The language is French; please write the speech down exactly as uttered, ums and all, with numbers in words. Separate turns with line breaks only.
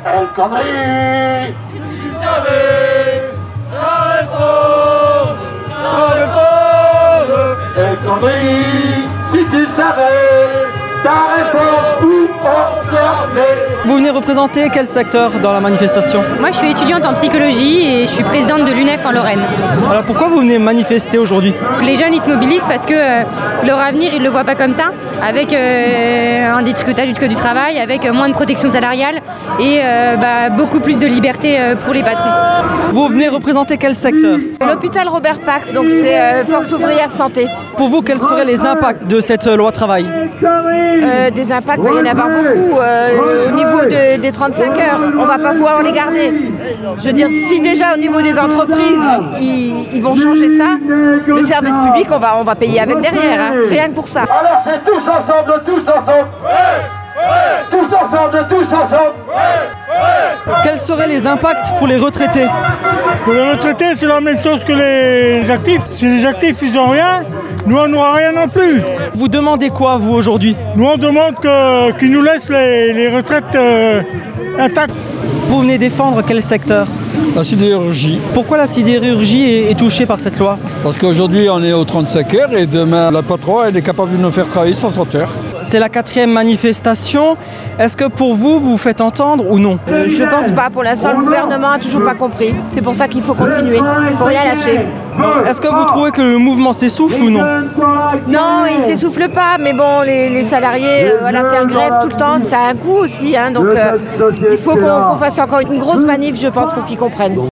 El Khomri.
Si tu savais la réforme, la réforme.
El Khomri, si tu savais ta réforme ou observer.
Vous venez représenter quel secteur dans la manifestation?
Moi, je suis étudiante en psychologie et je suis présidente de l'U N E F en Lorraine.
Alors pourquoi vous venez manifester aujourd'hui?
Les jeunes, ils se mobilisent parce que euh, leur avenir, ils ne le voient pas comme ça, avec euh, un détricotage du code du travail, avec euh, moins de protection salariale et euh, bah, beaucoup plus de liberté euh, pour les patrons.
Vous venez représenter quel secteur?
L'hôpital Robert Pax, donc c'est euh, Force ouvrière santé.
Pour vous, quels seraient les impacts de cette loi travail?
Euh, des impacts, il va y en avoir beaucoup. Euh, au niveau de, des trente-cinq heures, on ne va pas pouvoir les garder. Je veux dire, si déjà au niveau des entreprises, ils, ils vont changer ça, le service public, on va, on va payer avec derrière, hein, rien que pour ça.
Alors c'est tous ensemble, tous ensemble.
Ouais, ouais.
Tous ensemble, tous ensemble.
Ouais, ouais.
Quels seraient les impacts pour les retraités?
Pour les retraités, c'est la même chose que les actifs. Si les actifs, ils n'ont rien, nous, on n'aura rien non plus.
Vous demandez quoi, vous, aujourd'hui?
Nous, on demande que, qu'ils nous laissent les, les retraites euh, intactes.
Vous venez défendre quel secteur?
La sidérurgie.
Pourquoi la sidérurgie est, est touchée par cette loi?
Parce qu'aujourd'hui, on est aux trente-cinq heures et demain, la patronne, elle est capable de nous faire travailler soixante heures.
C'est la quatrième manifestation. Est-ce que pour vous, vous vous faites entendre ou non?
Euh, je pense pas. Pour l'instant, le gouvernement n'a toujours pas compris. C'est pour ça qu'il faut continuer. Il ne faut rien lâcher.
Est-ce que vous trouvez que le mouvement s'essouffle ou non?
Non, il ne s'essouffle pas. Mais bon, les, les salariés, euh, voilà, faire grève tout le temps, ça a un coût aussi. Hein, donc, euh, il faut qu'on, qu'on fasse encore une grosse manif, je pense, pour qu'ils comprennent.